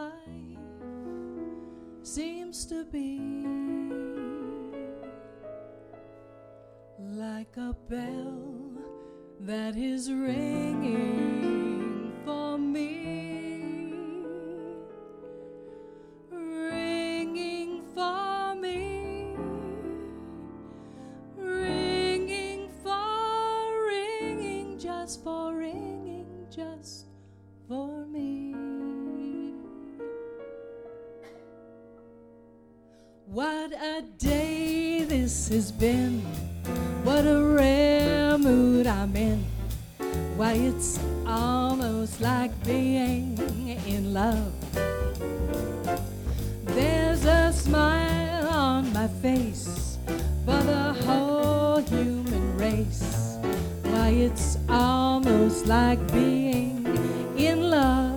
life seems to be like a bell that is ringing for me, ringing for me, ringing for ringing, just for ringing, just for me. What a day this has been, what a rare mood I'm in. Why, it's almost like being in love. There's a smile on my face for the whole human race. Why, it's almost like being in love.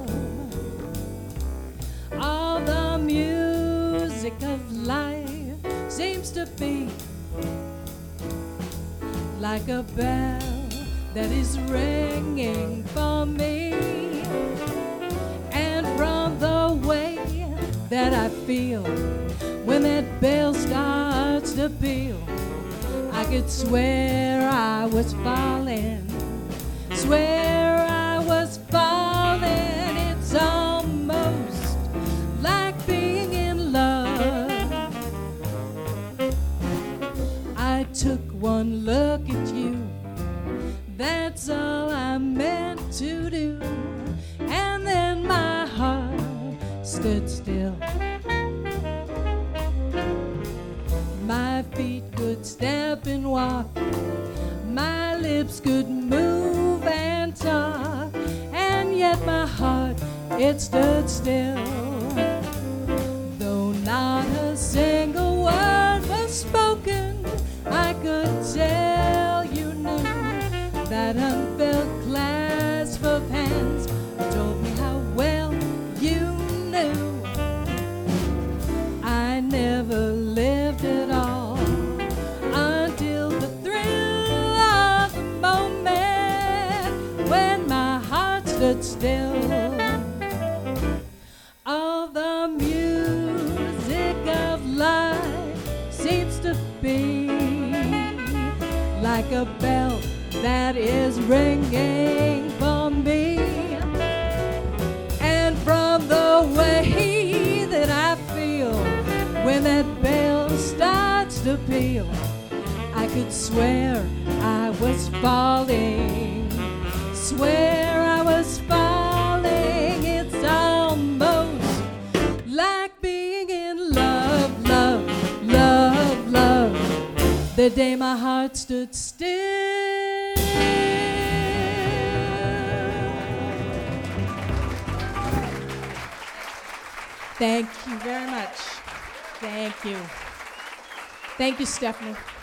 All the music of life seems to be like a bell that is ringing for me. And from the way that I feel when that bell starts to peal, I could swear I was falling, swear I was falling. It's almost like being in love. I took one look at you, that's all I meant to do, and then my heart stood still. My feet could step and walk, my lips could move and talk, and yet my heart, it stood still. Though not a single word was spoken, I could tell you knew. That unfelt clasp of hands told me how well you knew. I never lived at all until the thrill of the moment when my heart stood still. All the music of life seems to be like a bell that is ringing for me. And from the way that I feel when that bell starts to peal, I could swear I was falling, swear I was falling. It's almost like being in love, love, love, love. The day my heart stood still. Thank you very much. Thank you. Thank you, Stephanie.